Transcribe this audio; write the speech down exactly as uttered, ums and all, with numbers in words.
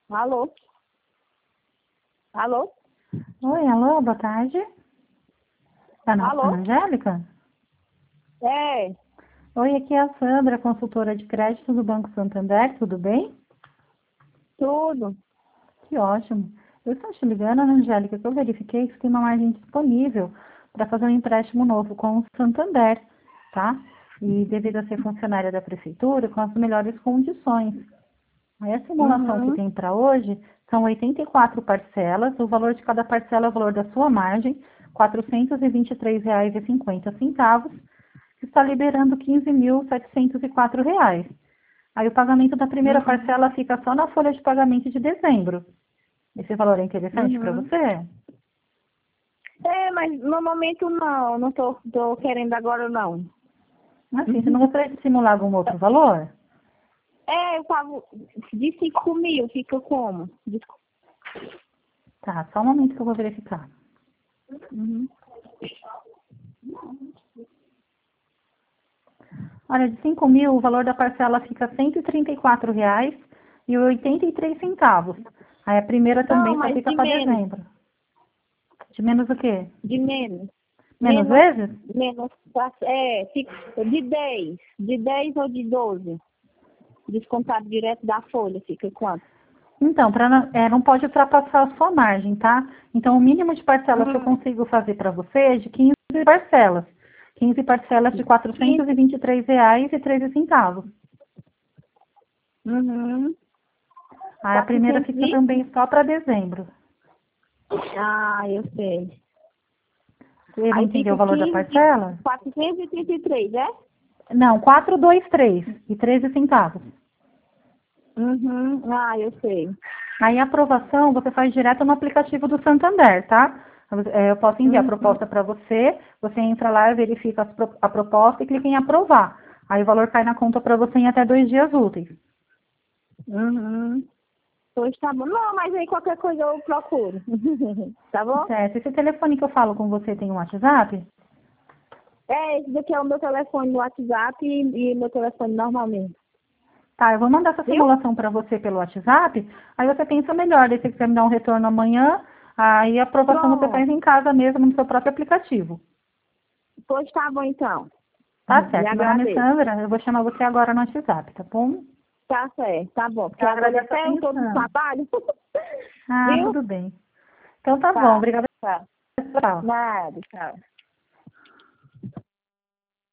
Alô? Alô? Oi, alô, boa tarde. Ana, Alô? Ana Angélica? É, Oi, aqui é a Sandra, consultora de crédito do Banco Santander, tudo bem? tudo. Que ótimo. Eu estou te ligando, Ana Angélica, que eu verifiquei que tem uma margem disponível para fazer um empréstimo novo com o Santander, tá? E devido a ser funcionária da prefeitura, com as melhores condições. Aí a simulação que Uhum. tem para hoje são oitenta e quatro parcelas, o valor de cada parcela é o valor da sua margem, quatrocentos e vinte e três reais e cinquenta centavos, que está liberando quinze mil setecentos e quatro reais. Aí o pagamento da primeira Uhum. parcela fica só na folha de pagamento de dezembro. Esse valor é interessante para Uhum. você? É, mas no momento não, não tô, tô querendo agora não. Assim, você não gostaria de simular algum outro valor? É, eu pago de cinco mil, fica como? Desculpa. Tá, só um momento que eu vou verificar. Uhum. Olha, de cinco mil, o valor da parcela fica cento e trinta e quatro reais e oitenta e três centavos. Aí a primeira Não, também só mas fica de para menos, dezembro. De menos o quê? de menos. Menos Menos, vezes? menos, é, fica de dez, de dez ou de doze. Descontado direto da folha, fica quanto? Então, pra, não- é, não pode ultrapassar a sua margem, tá? Então, o mínimo de parcelas que eu Hum, consigo fazer para você é de quinze parcelas. quinze parcelas de quatrocentos e quinze. vinte e três reais e treze centavos. Uhum. Aí a primeira quatrocentos fica e? também só para dezembro. Ah, eu sei. Você não Aí entendeu o fica valor da quinze de parcela? quatrocentos e trinta e três, é? Não, quatrocentos e vinte e três e treze centavos. Uhum. Ah, eu sei. Aí a aprovação você faz direto no aplicativo do Santander, tá? É, eu posso enviar a Uhum. proposta para você, você entra lá, verifica as pro- a proposta e clica em aprovar. Aí o valor cai na conta para você em até dois dias úteis. Uhum. Pois tá bom. Não, mas aí qualquer coisa eu procuro. Tá bom? Certo. Esse telefone que eu falo com você tem um WhatsApp? É, esse daqui é o meu telefone no WhatsApp e, e meu telefone normalmente. Tá, eu vou mandar essa Viu? simulação para você pelo WhatsApp, aí você pensa melhor, daí você quiser me dar um retorno amanhã, aí a aprovação você Pronto. faz em casa mesmo, no seu próprio aplicativo. Pois tá bom então. Tá Me certo. Meu nome é agradeço. Sandra, eu vou chamar você agora no WhatsApp, tá bom? Tá certo, tá bom. Porque Eu agora agradeço a até eu tô no atenção. trabalho. Ah, Viu? tudo bem. Então tá bom, Tá, obrigada. tá. Tchau. Nada, tchau.